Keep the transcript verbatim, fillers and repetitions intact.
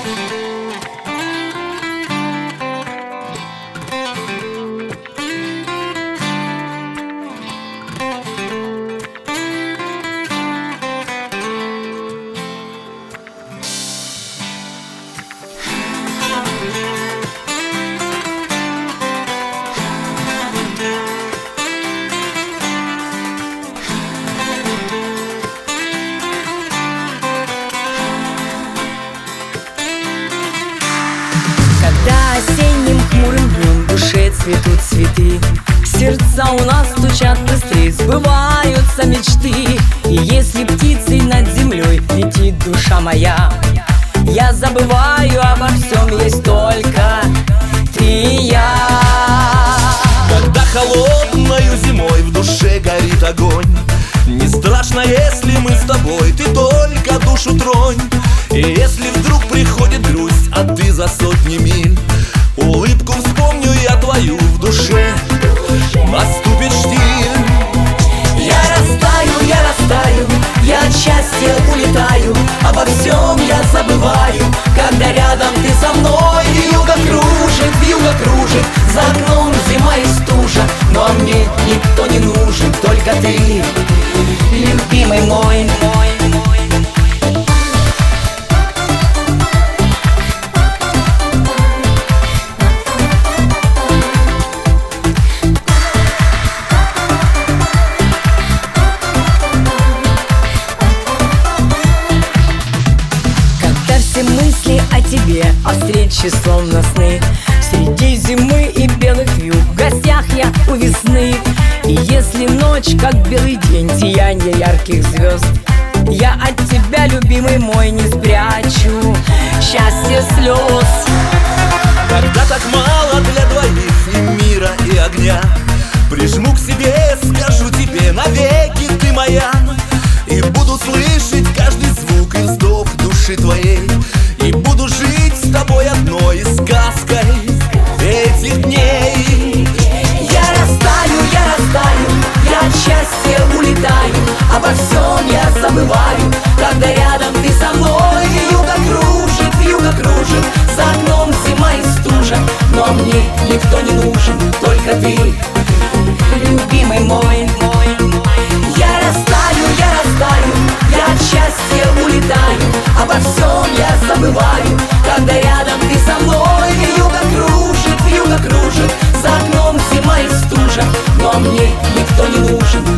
Когда осенним хмурым днем в душе цветут цветы, сердца у нас стучат быстрее, сбываются мечты. И если птицей над землей летит душа моя, я забываю обо всем, есть только ты и я. Когда холодною зимой в душе горит огонь, не страшно, если мы с тобой, ты только душу тронь. И если вдруг приходит грусть, а ты за сотни миль, улыбку вспомню я твою в душе, наступит штиль. Я растаю, я растаю, я от счастья улетаю, обо всем я забываю, когда рядом ты со мной. Вьюга кружит, вьюга кружит, за окном зима и стужа, но мне никто не нужен, только ты, любимый мой, мой, мой. Мысли о тебе, о встрече словно сны, среди зимы и белых вьюг, в гостях я у весны. И если ночь, как белый день, сияние ярких звезд, я от тебя, любимый мой, не спрячу счастье слез. Когда так мало для двоих и мира, и огня, прижму к себе, скажу тебе навеки ты моя. И буду слышать каждый звук и вздох души твоей, и буду жить с тобой одной сказкой этих дней. Я растаю, я растаю, я от счастья улетаю, обо всем я забываю, когда рядом ты со мной. Вьюга кружит, вьюга кружит, за окном зима и стужа, но мне никто не нужен, только ты, любимый мой, мой, мой. Я растаю, я растаю, я от счастья улетаю, обо всем я забываю, когда рядом ты со мной. Вьюга кружит, вьюга кружит, за окном зима и стужа, но мне никто не нужен,